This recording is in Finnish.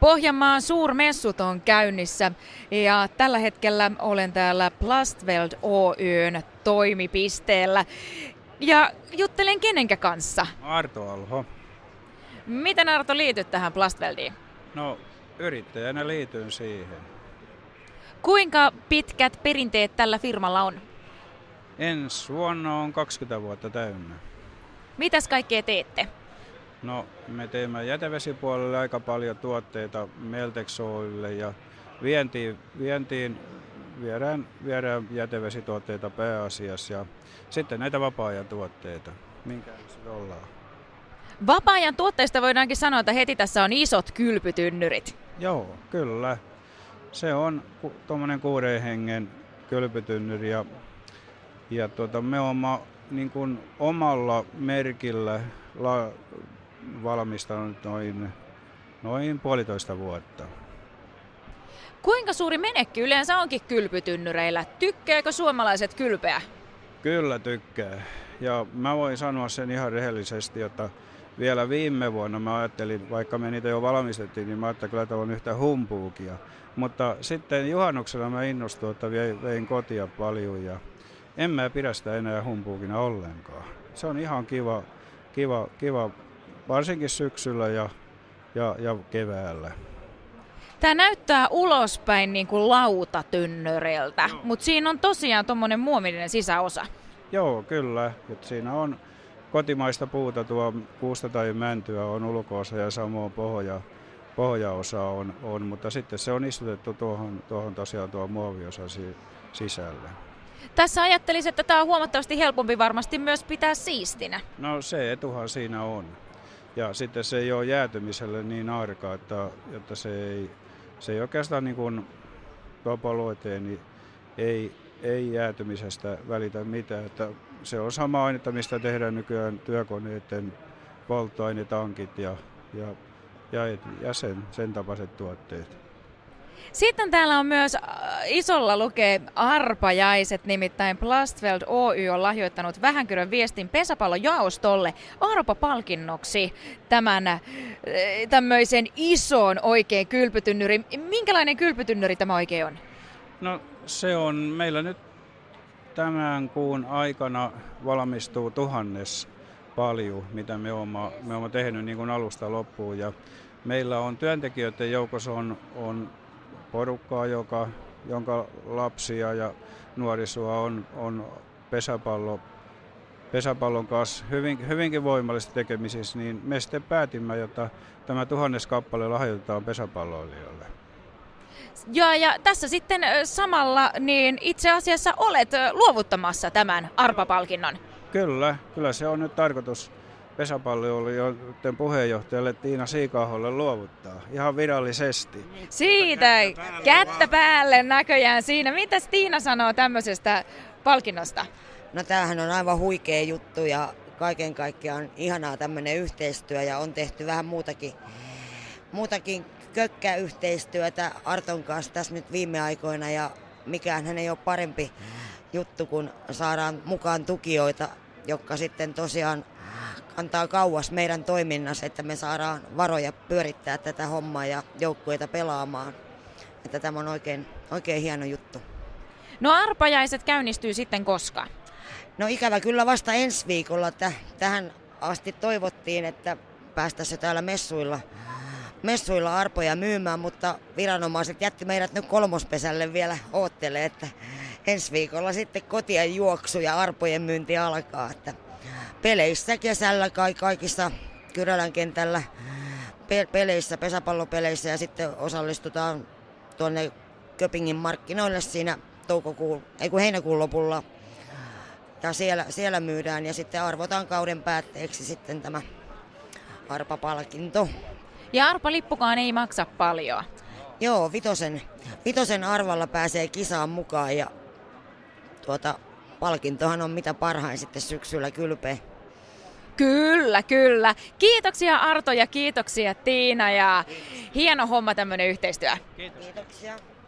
Pohjanmaan suurmessut on käynnissä ja tällä hetkellä olen täällä Plastveld Oyn toimipisteellä ja juttelen kenenkä kanssa? Arto Alho. Miten Arto liityt tähän Plastveldiin? No yrittäjänä liityn siihen. Kuinka pitkät perinteet tällä firmalla on? Ensi vuonna on 20 vuotta täynnä. Mitäs kaikkea teette? No me teemme jätevesipuolelle aika paljon tuotteita Meltex Oy:lle ja vientiin viedään jätevesituotteita pääasiassa ja sitten näitä vapaa-ajan tuotteita. Minkälaisia ollaan? Vapaa-ajan tuotteista voidaankin sanoa, että heti tässä on isot kylpytynnyrit. Joo, kyllä. Se on tuommoinen 6 hengen kylpytynnyri ja me olemme niin kuin omalla merkillä valmistanut noin 1,5 vuotta. Kuinka suuri menekki yleensä onkin kylpytynnyreillä? Tykkääkö suomalaiset kylpeä? Kyllä tykkää. Ja mä voin sanoa sen ihan rehellisesti, että vielä viime vuonna mä ajattelin, vaikka me niitä jo valmistettiin, niin mä ajattelin, että kyllä tämä on yhtä humpuukia. Mutta sitten juhannuksena mä innostuin, että vein kotia paljon ja en mä pidä sitä enää humpuukina ollenkaan. Se on ihan kiva varsinkin syksyllä ja keväällä. Tämä näyttää ulospäin niin kuin lautatynnyriltä, mutta siinä on tosiaan tuommoinen muovinen sisäosa. Joo, kyllä. Et siinä on kotimaista puuta, tuo kuusta tai mäntyä on ulko-osa ja samoin pohjaosa on, mutta sitten se on istutettu tuohon tosiaan tuo muoviosa sisälle. Tässä ajattelisin, että tämä on huomattavasti helpompi varmasti myös pitää siistinä. No se etuhan siinä on. Ja sitten se ei ole jäätymiselle niin arka, että se ei oikeastaan niin kuin topoloiteen, niin ei jäätymisestä välitä mitään. Että se on sama ainetta, mistä tehdään nykyään työkoneiden polttoainetankit ja sen tapaiset tuotteet. Sitten täällä on myös isolla lukee arpajaiset, nimittäin Plastveld Oy on lahjoittanut Vähänkyrön viestin pesäpallon jaostolle arpapalkinnoksi tämän tämmöisen ison oikein kylpytynnyrin. Minkälainen kylpytynnyri tämä oikein on? No se on meillä nyt tämän kuun aikana valmistuu 1000 paljon, mitä me olemme tehnyt niin kuin alusta loppuun. Ja meillä on työntekijöiden joukossa on porukkaa, jonka lapsia ja nuorisoa on pesäpallon kanssa hyvinkin voimallisesti tekemisissä, niin me sitten päätimme, että tämä 1000 kappale lahjoitetaan pesäpalloilijoille. Ja tässä sitten samalla niin itse asiassa olet luovuttamassa tämän arpapalkinnon. Kyllä se on nyt tarkoitus pesäpalloilijoiden puheenjohtajalle Tiina Siikaholle luovuttaa ihan virallisesti. Siitä kättä päälle näköjään siinä. Mitäs Tiina sanoo tämmöisestä palkinnosta? No tämähän on aivan huikea juttu ja kaiken kaikkiaan ihanaa tämmöinen yhteistyö ja on tehty vähän muutakin kökkäyhteistyötä Arton kanssa tässä nyt viime aikoina ja mikään hän ei ole parempi juttu, kun saadaan mukaan tukijoita, jotka sitten tosiaan antaa kauas meidän toiminnassa, että me saadaan varoja pyörittää tätä hommaa ja joukkueita pelaamaan. Että tämä on oikein hieno juttu. No arpajaiset käynnistyy sitten koska? No ikävä kyllä vasta ensi viikolla. Että tähän asti toivottiin, että päästäisiin täällä messuilla arpoja myymään, mutta viranomaiset jätti meidät nyt kolmospesälle vielä oottelee, että ensi viikolla sitten kotien juoksu ja arpojen myynti alkaa. Että peleissä kesällä kaikissa Kyrölän kentällä peleissä, pesäpallopeleissä ja sitten osallistutaan tuonne Köpingin markkinoille siinä heinäkuun lopulla. Ja siellä myydään ja sitten arvotaan kauden päätteeksi sitten tämä arpapalkinto. Ja arpalippukaan ei maksa paljon. Joo, vitosen arvalla pääsee kisaan mukaan ja palkintohan on mitä parhain sitten syksyllä kylpeä. Kyllä. Kiitoksia Arto ja kiitoksia Tiina ja hieno homma tämmöinen yhteistyö. Kiitoksia.